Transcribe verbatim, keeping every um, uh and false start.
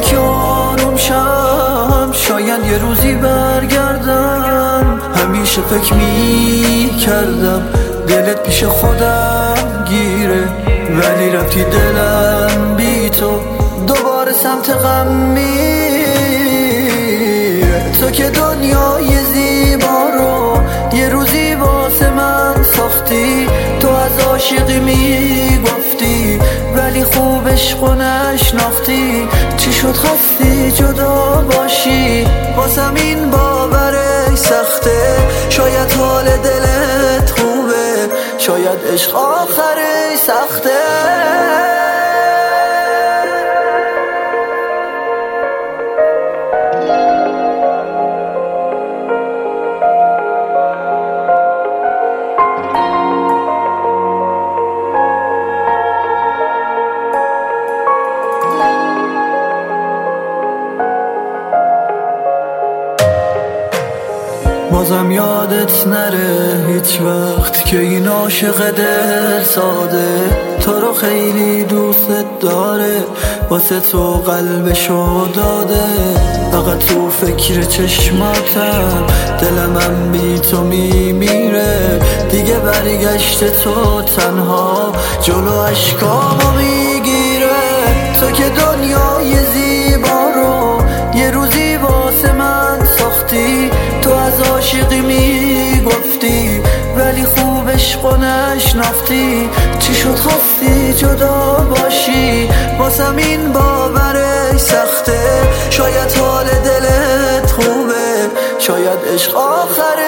که آروم شم، شاید یه روزی برگردم. همیشه فکر می کردم دلت پیش خودم گیره، ولی رفتی دلم بی تو دوباره سمت غم میره. تو که دنیای زیبا رو یه روزی واسه من ساختی، تو از عاشقی میگفتی ولی خوب عشقو نشناختی. چی شد خواستی جدا باشی، واسم این باورش سخته. شاید حال دلت خوبه، شاید عشق آخرش سخته. بازم یادت نره هیچ وقت که این عاشق دل ساده تو رو خیلی دوست داره، واسه تو قلبشو داده. فقط تو فکر چشماتم دلمم بی تو میمیره. دیگه برگشت تو تنها جلو اشکامو میگیره. تو که دنیای زیبا رو یه روزی واسه من ساختی، تو از عاشقی میگفتی ولی خوب عشقو نشناختی. چی شد خواستی جدا باشی، واسم این باورش سخته. شاید حال دلت خوبه، شاید عشق آخره